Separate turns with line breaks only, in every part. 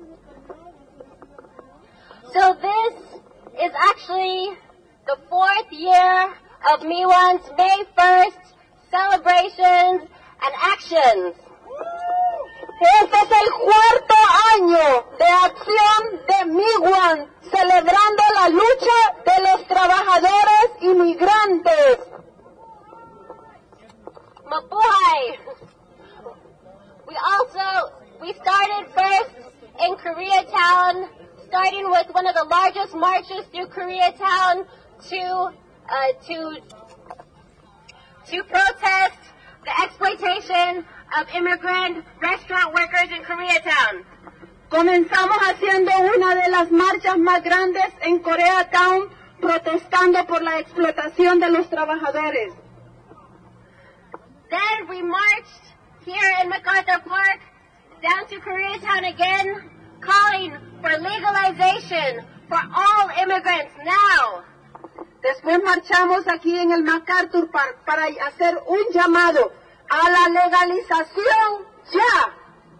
So this is actually the 4th year of MIWA's May 1st celebrations and actions.
Este es el 4º año de acción de MIWAN, celebrando la lucha de los trabajadores inmigrantes.
Mabuhay! We started first in Koreatown, starting with one of the largest marches through Koreatown to protest the exploitation of immigrant restaurant workers in Koreatown.
Comenzamos haciendo una de las marchas más grandes en Koreatown, protestando por la explotación de los trabajadores.
Then we marched here in MacArthur Park down to Koreatown again, calling for legalization for all immigrants now.
Después marchamos aquí en el MacArthur Park para hacer un llamado a la legalización ya.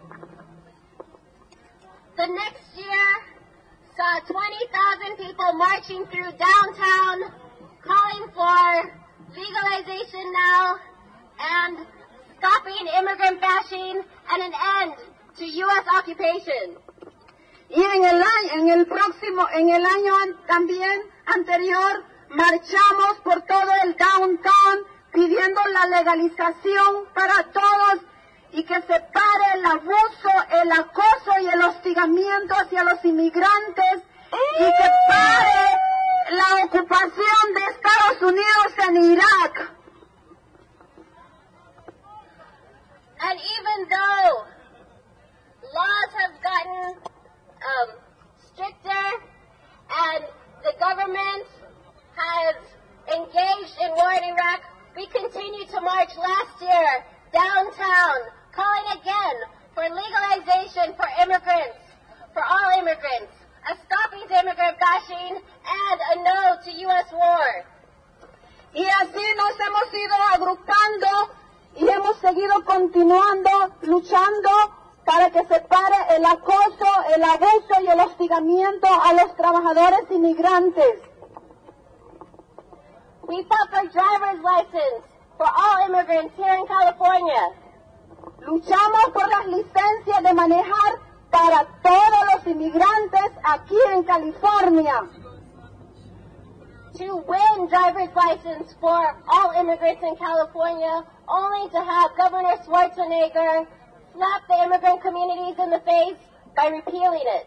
The next year saw 20,000 people marching through downtown, calling for legalization now and stopping immigrant bashing and an end to U.S. occupation.
Y en el año también anterior, marchamos por todo el downtown pidiendo la legalización para todos y que se pare el abuso, el acoso y el hostigamiento hacia los inmigrantes y que pare la ocupación de Estados Unidos en Irak.
And even though laws have gotten stricter and the government has engaged in war in Iraq, we continue to march last year downtown, calling again for legalization for immigrants, for all immigrants, a stopping to immigrant bashing, and a no to U.S. war.
Y así nos hemos ido agrupando y hemos seguido continuando, luchando para que se pare el acoso, el abuso y el hostigamiento a los trabajadores inmigrantes.
We fought for driver's license for all immigrants here in California.
Luchamos por las licencias de manejar para todos los inmigrantes aquí en California.
To win driver's license for all immigrants in California, only to have Governor Schwarzenegger slap the immigrant communities in the face by repealing it.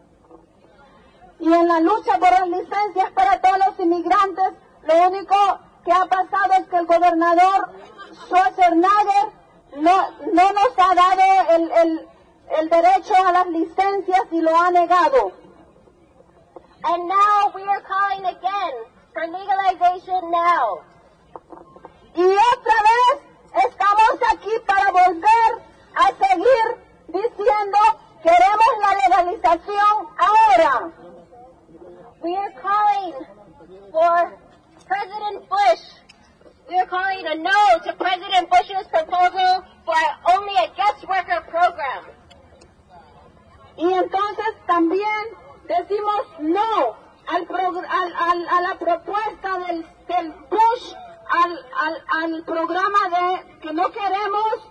Y en la lucha por las licencias para todos los inmigrantes, lo único que ha pasado es que el gobernador Schwarzenegger no nos ha dado el derecho a las licencias y lo ha negado.
And now we are calling again for legalization now.
Y otra vez estamos aquí para volver a seguir diciendo queremos la legalización ahora.
We are calling for President Bush. We are calling a no to President Bush's proposal for only a guest worker program.
Y entonces también decimos no a la propuesta del Bush, al programa de que no queremos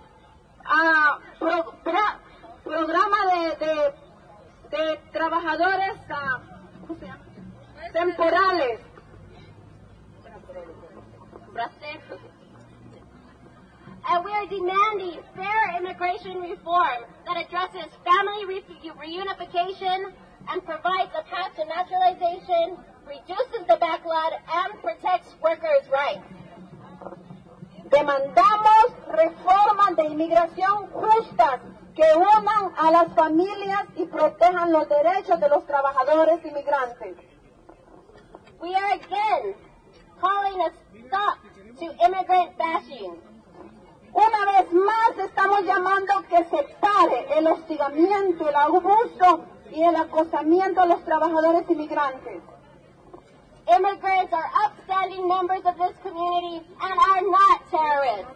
programa de trabajadores temporales.
And we are demanding fair immigration reform that addresses family reunification and provides a path to naturalization, reduces the backlog, and protects workers' rights.
Demandamos reformas de inmigración justas que unan a las familias y protejan los derechos de los trabajadores inmigrantes.
We are again calling a stop to immigrant bashing.
Una vez más estamos llamando que se pare el hostigamiento, el abuso y el acosamiento a los trabajadores inmigrantes.
Immigrants are upstanding members of this community and are not terrorists.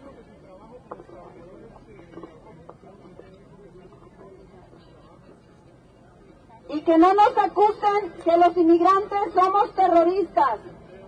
y que no nos acusen que los inmigrantes somos terroristas.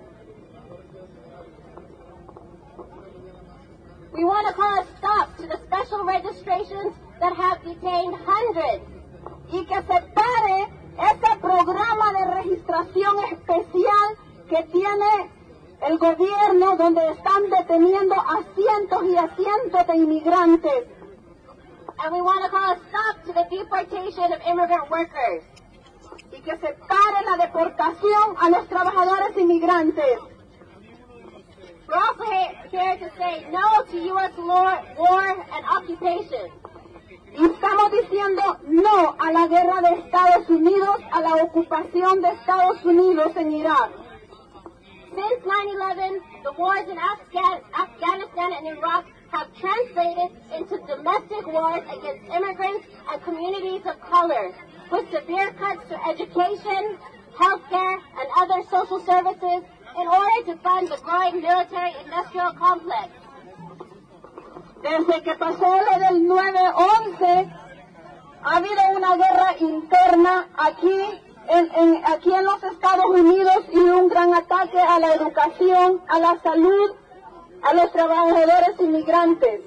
We want to call a stop to the special registrations that have detained hundreds.
Y que se pare ese programa de registración especial que tiene el gobierno, donde están deteniendo a cientos y a cientos de inmigrantes.
And we want to call a stop to the deportation of immigrant workers.
Y que se pare la deportación a los trabajadores inmigrantes.
We're also here to say no to U.S. war and occupation.
Y estamos diciendo no a la guerra de Estados Unidos, a la ocupación de Estados Unidos en Irak.
Since 9/11, the wars in Afghanistan and Iraq have translated into domestic wars against immigrants and communities of color, with severe cuts to education, healthcare, and other social services in order to fund the growing military-industrial complex.
Desde que pasó lo del 9/11, ha habido una guerra interna aquí en los Estados Unidos y un gran ataque a la educación, a la salud, a los trabajadores inmigrantes.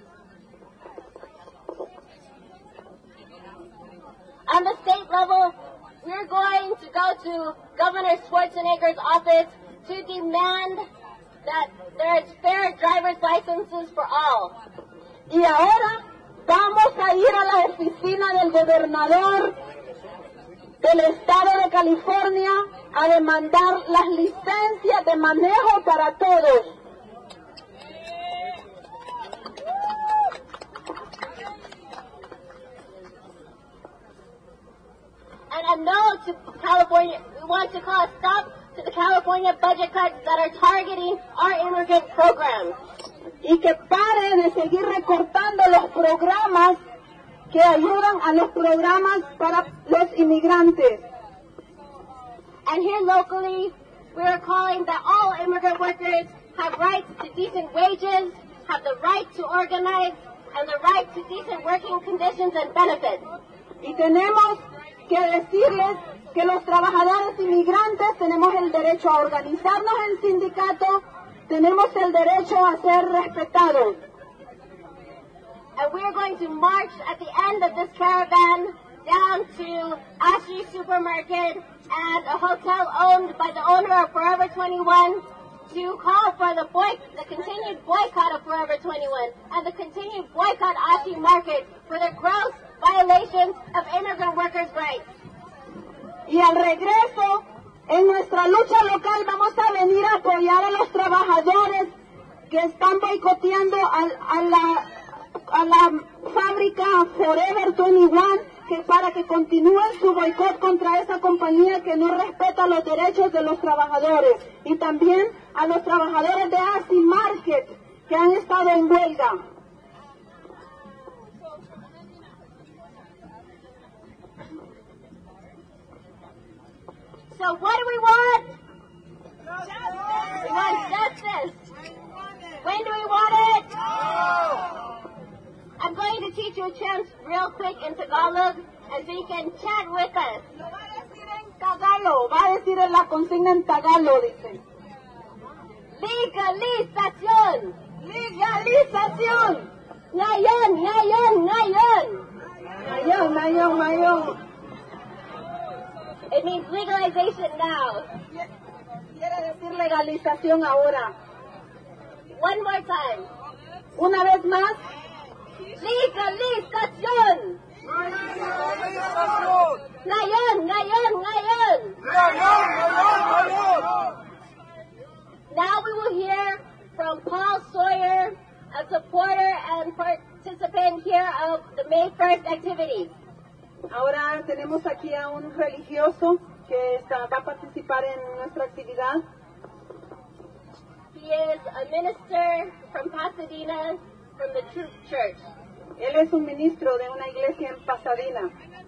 On the state level, we're going to go to Governor Schwarzenegger's office to demand that there is fair driver's licenses for all.
Y ahora vamos a ir a la oficina del gobernador del estado de California a demandar las licencias de manejo para todos.
And a no to California. We want to call a stop to the California budget cuts that are targeting our immigrant programs.
Y que pare de seguir recortando los programas que ayudan a los programas para los inmigrantes.
And here locally, we are calling that all immigrant workers have rights to decent wages, have the right to organize, and the right to decent working conditions and benefits.
Y tenemos que decirles que los trabajadores inmigrantes tenemos el derecho a organizarnos en sindicatos, tenemos el derecho a ser respetados.
And we are going to march at the end of this caravan down to Ashley Supermarket and a hotel owned by the owner of Forever 21 to call for the continued boycott of Forever 21 and the continued boycott Ashley Market for the gross violations of immigrant workers' rights.
Y al regreso, en nuestra lucha local vamos a venir a apoyar a los trabajadores que están boicoteando a la fábrica Forever 21, que para que continúen su boicot contra esa compañía que no respeta los derechos de los trabajadores. Y también a los trabajadores de Ashley Market que han estado en huelga.
So what do we want? Justice. We want justice. When do we want it? I'm going to teach you a chant real quick in Tagalog, and so you can chat with us.
Lo va a decir en Tagalog, va a decir en la consigna en Tagalog, dice.
Legalización.
Legalización.
Ngayon, ngayon, ngayon.
Ngayon, ngayon, ngayon.
It means legalization now.
Quiere decir legalización ahora.
One more time.
Una vez más.
Legalización. Ngayon, ngayon, ngayon. Now we will hear from Paul Sawyer, a supporter and participant here of the May 1st activities.
Ahora tenemos aquí a un religioso que va a participar en nuestra actividad.
He is a minister from Pasadena, from the Truth Church.
Él es un ministro de una iglesia en Pasadena.